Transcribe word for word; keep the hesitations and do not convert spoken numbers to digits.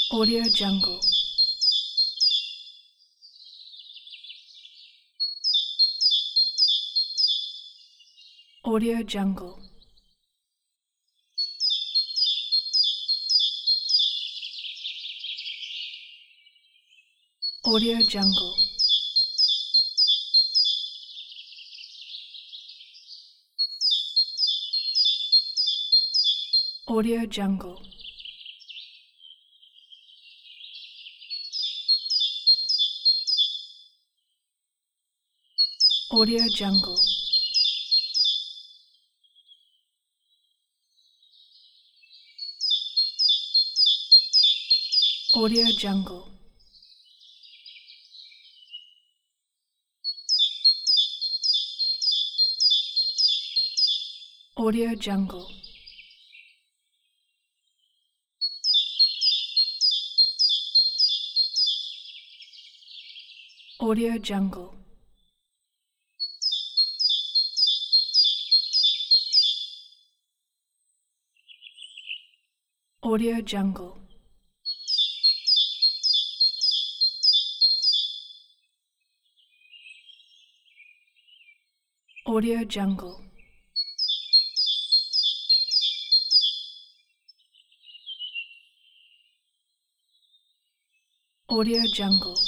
Audio Jungle. Audio Jungle. Audio Jungle. Audio Jungle. Audio Jungle. Audio Jungle. Audio Jungle. Audio Jungle. Audio Jungle. Audio Jungle. Audio Jungle.